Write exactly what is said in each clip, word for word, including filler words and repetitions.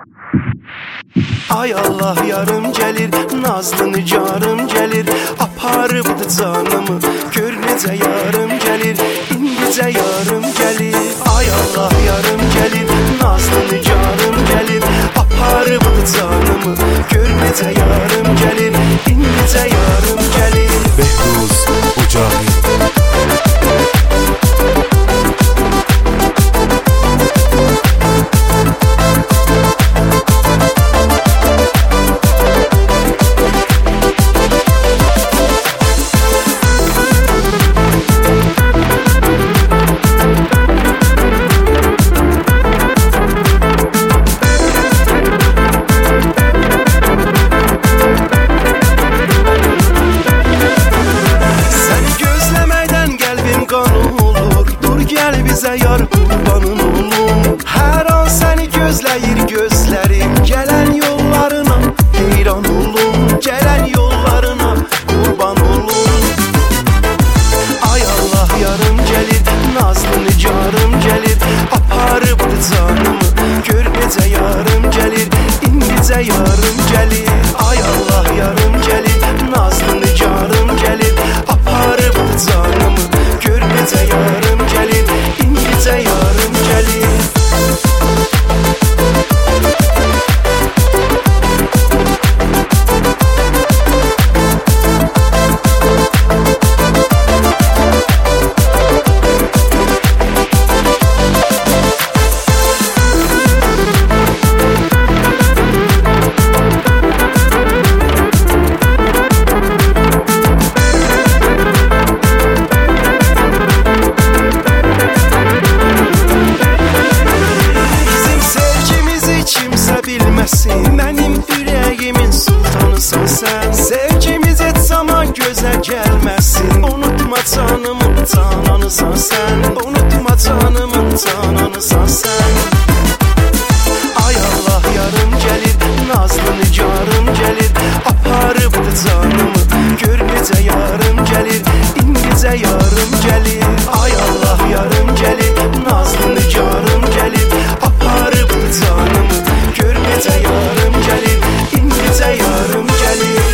Ay Allah yarım gelir, nazlı nicarım gelir, aparıbdı canımı, gör necə yarım gelir, indicə yarım gelir. Ay Allah yarım gelir, nazlı nicarım gelir, aparıbdı canımı, gör necə yarım gelir, indicə yarım gelir. Behruz Ucağı. Bizə yar qurbanın olum, hər an səni gözləyir gözlərim, gələn yollarına heyran olum, gələn yollarına qurban olum. Ay Allah yarım gəlir, nazlı nicarım gəlir, aparıbdı canımı, gör necə yarım gəlir, indicə yarım gəlir. Ay Allah yarım gəlir, nazlı nicarım gəlir, aparıbdı canımı, gör necə yarım gəlir, indicə yarım gəlir. Mənim ürəyimin sultanısan sən, sevgimiz et zaman gözə gəlməsin. Unutma canımın cananısan sən, unutma canımın cananısan sən. Ay Allah yarım gəlir, nazlı nicarım gəlir, aparıbdı canımı, gör necə yarım gəlir, indicə yarım gəlir. Ay Allah yarım gəlir, nazlı nicarım gəlir, aparıbdı canımı, gör necə yarım gəlir, indicə yarım gəlir.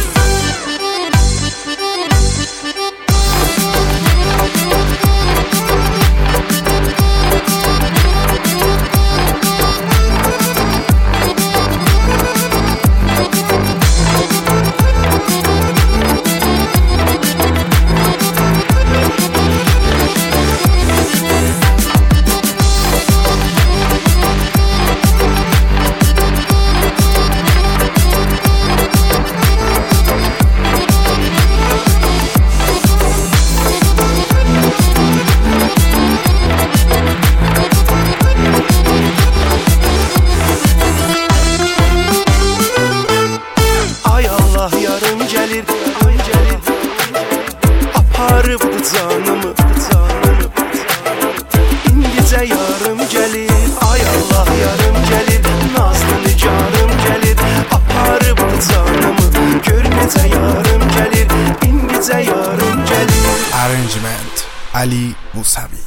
Aparıbdı canımı, canımı, indicə yarım gəlir. Ay Allah yarım gəlir, nazlı nicarım gəlir, aparıbdı canımı, gör necə yarım gəlir, indicə yarım gəlir. Arrangement Ali Musavi.